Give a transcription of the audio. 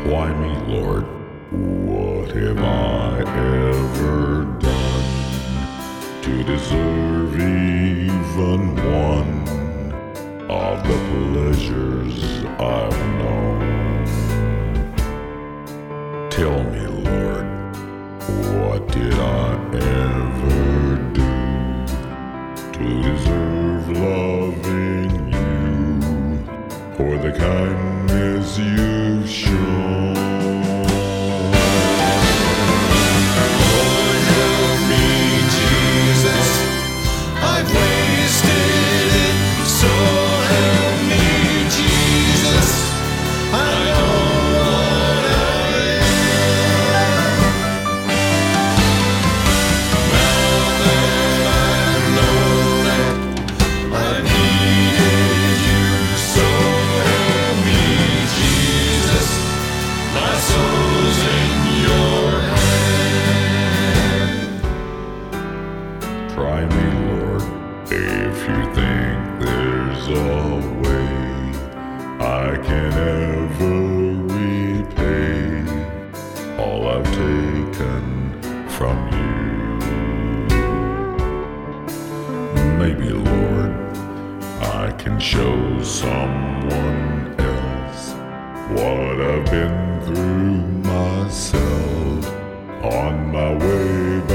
Why me, Lord? What have I ever done to deserve even one of the pleasures I've known? Tell me, Lord, what did I ever do to deserve loving you for the kindness you've shown? Lord, help me, Jesus, I've wasted it, so help me, Jesus, I know what I am. Now that I know that I needed you, so help me, Jesus, my soul's in your hand. Try me, Lord, if you think there's a way I can ever repay all I've taken from you. Maybe, Lord, I can show someone else what I've been through myself on my way